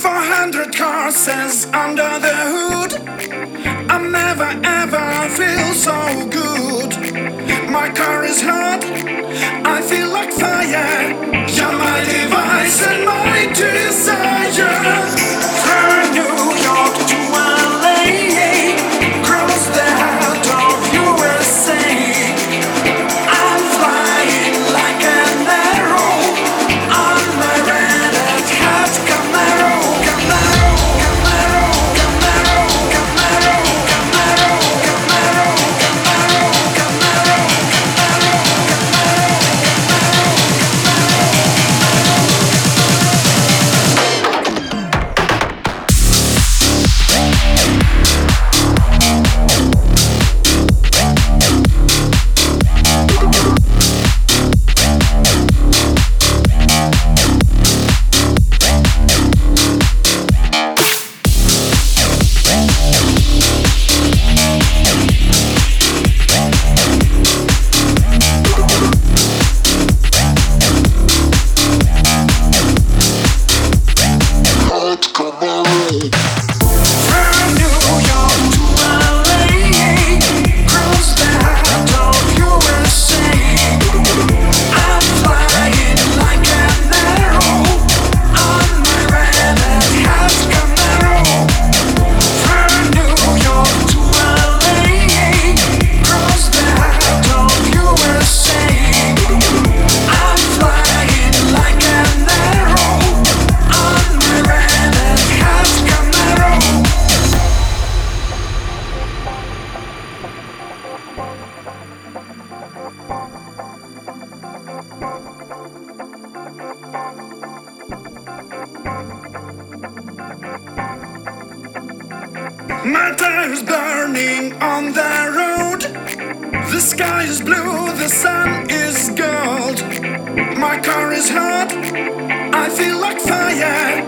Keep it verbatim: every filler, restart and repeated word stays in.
four hundred courses under the hood. I never ever feel so good. My car is hot, I feel like fire. You're my device and my desire. From New York to L A, cross the heart of U S A. I'm flying like an arrow on my red hot Camaro. Camaro, Camaro, Camaro, Camaro, Camaro, Camaro, Camaro, Camaro, my tire's burning on the road. The sky is blue, the sun is gold. My car is hot, I feel like fire.